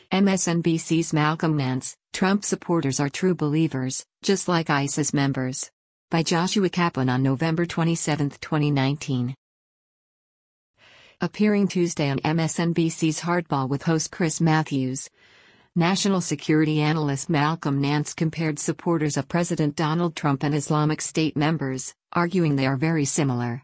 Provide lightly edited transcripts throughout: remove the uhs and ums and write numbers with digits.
MSNBC's Malcolm Nance, Trump supporters are true believers, just like ISIS members. By Joshua Kaplan on November 27, 2019. Appearing Tuesday on MSNBC's Hardball with host Chris Matthews, national security analyst Malcolm Nance compared supporters of President Donald Trump and Islamic State members, arguing they are very similar.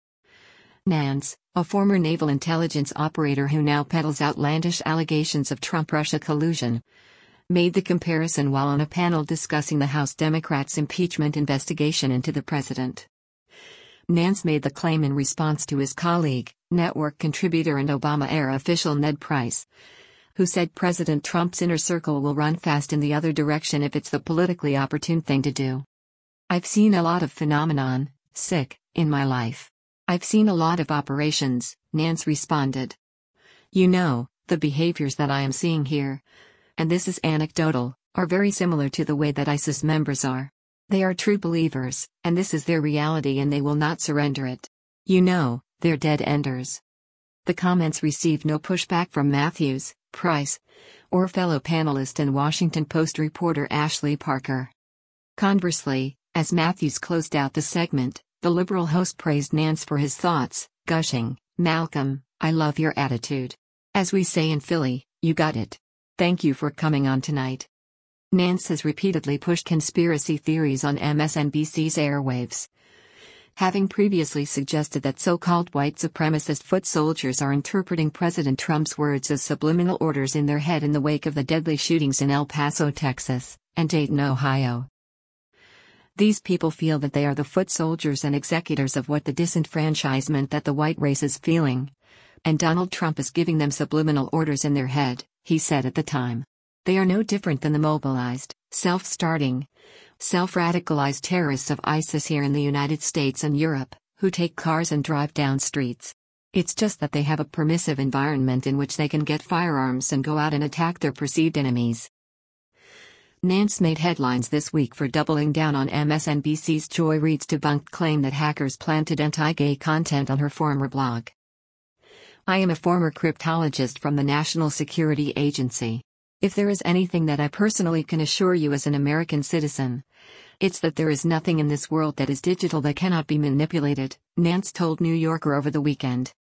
Nance, a former naval intelligence operator who now peddles outlandish allegations of Trump-Russia collusion, made the comparison while on a panel discussing the House Democrats' impeachment investigation into the president. Nance made the claim in response to his colleague, network contributor and Obama-era official Ned Price, who said President Trump's inner circle will run fast in the other direction if it's the politically opportune thing to do. "I've seen a lot of phenomenon, sick, in my life. I've seen a lot of operations," Nance responded. "You know, the behaviors that I am seeing here, and this is anecdotal, are very similar to the way that ISIS members are. They are true believers, and this is their reality and they will not surrender it. You know, they're dead enders." The comments received no pushback from Matthews, Price, or fellow panelist and Washington Post reporter Ashley Parker. Conversely, as Matthews closed out the segment, the liberal host praised Nance for his thoughts, gushing, "Malcolm, I love your attitude. As we say in Philly, you got it. Thank you for coming on tonight." Nance has repeatedly pushed conspiracy theories on MSNBC's airwaves, having previously suggested that so-called white supremacist foot soldiers are interpreting President Trump's words as subliminal orders in their head in the wake of the deadly shootings in El Paso, Texas, and Dayton, Ohio. These people feel that they are the foot soldiers and executors of what the disenfranchisement that the white race is feeling, and Donald Trump is giving them subliminal orders in their head, he said at the time. They are no different than the mobilized, self-starting, self-radicalized terrorists of ISIS here in the United States and Europe, who take cars and drive down streets. It's just that they have a permissive environment in which they can get firearms and go out and attack their perceived enemies. Nance made headlines this week for doubling down on MSNBC's Joy Reid's debunked claim that hackers planted anti-gay content on her former blog. "I am a former cryptologist from the National Security Agency. If there is anything that I personally can assure you as an American citizen, it's that there is nothing in this world that is digital that cannot be manipulated," Nance told New Yorker over the weekend.